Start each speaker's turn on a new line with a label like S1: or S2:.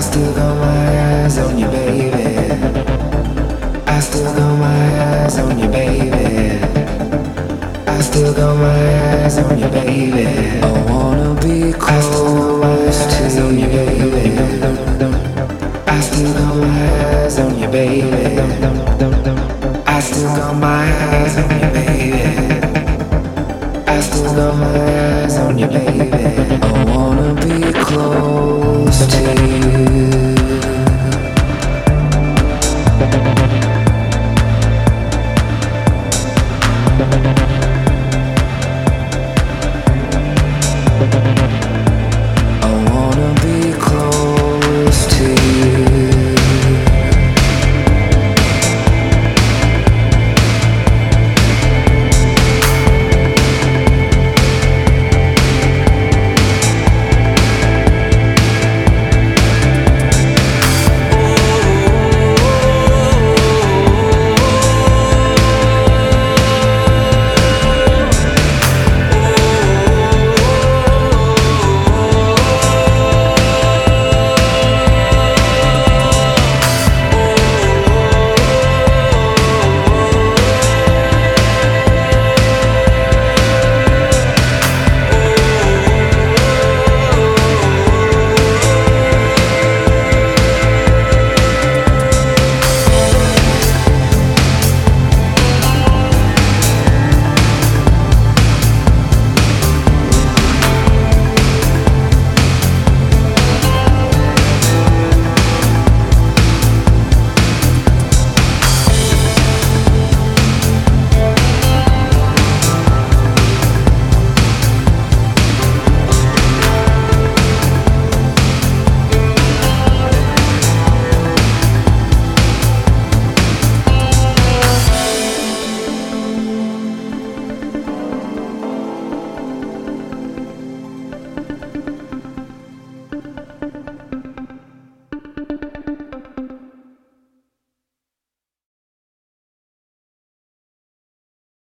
S1: still got my eyes on you, baby. I still got my eyes on you, baby. I still got my eyes on you, baby. I wanna be close to you, baby. I still got my eyes on you, baby. I still got my eyes on you, baby. I still got my eyes on you, baby. I wanna